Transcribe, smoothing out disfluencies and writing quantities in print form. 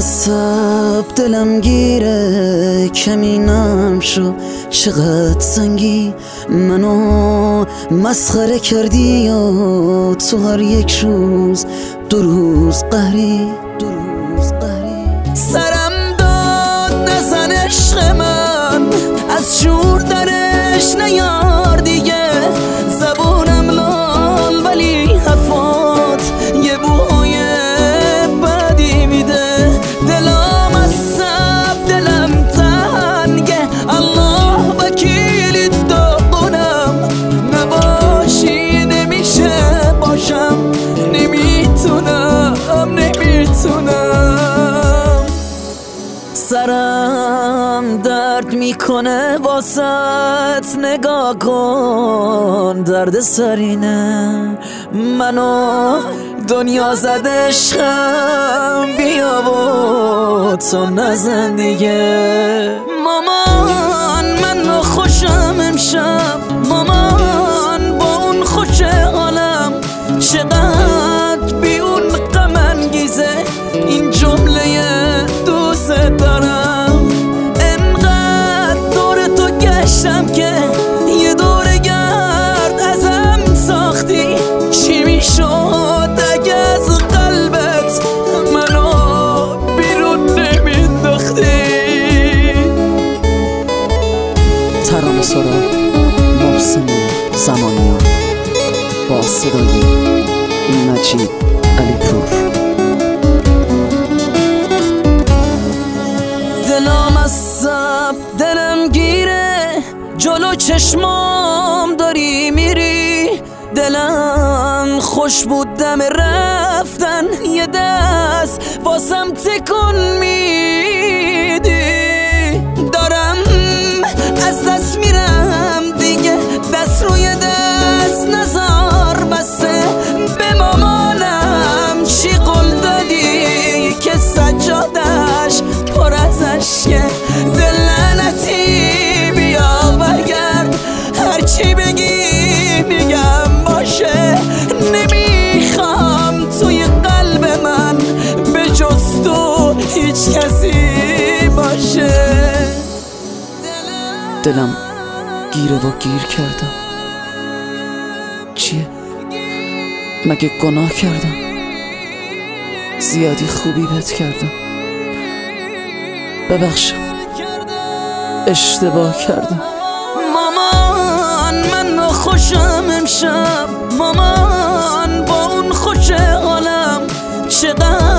عصب دلم گیره، کمینم شو چقدر سنگی منو مسخره کردی و تو هر یک روز دو روز قهری سرم داد نزن عشق من، از شور درش نیار دیگه، زبونم لال ولی حرفات یه بوهای بدی میده، دلم عصب دلم تنگه، الله وکیلی داغونم، نباشی نمیشه باشم، نمیتونم سرم درد میکنه واسط، نگاه کن درد سرینه منو دنیا زد عشقم، بیا و تو نزن دیگه. مامان من خوشم امشب، مامان با اون خوش حالم، چقدر بی اون غم انگیزه این جمله دوست دارم، انقدر دور تو گشتم که یه دور گرد ازم ساختی، چی میشد اگه از قلبت منو بیرون نمینداختی. ترانه سرا محسن زمانیان با صدای مجید علیپور. دلم عصب دلم گیره، جلو چشمام داری میری، دلم خوش بود دم رفتن، یه دست واسم تکون میدی، دارم از دست میرم دیگه، دست روی دست نزار بسه، به مامانم چی قول دادی که سجادش پر از عشقه، دل لعنتی بیا برگرد، هرچی بگی میگم باشه، نمیخوام توی قلب من به جز تو هیچ کسی باشه. دلم گیره و گیر کردم، چیه؟ مگه گناه کردم؟ زیادی خوبی بهت کردم، ببخشم اشتباه کردم. مامان من خوشم امشب، مامان با اون خوش حالم، چقدر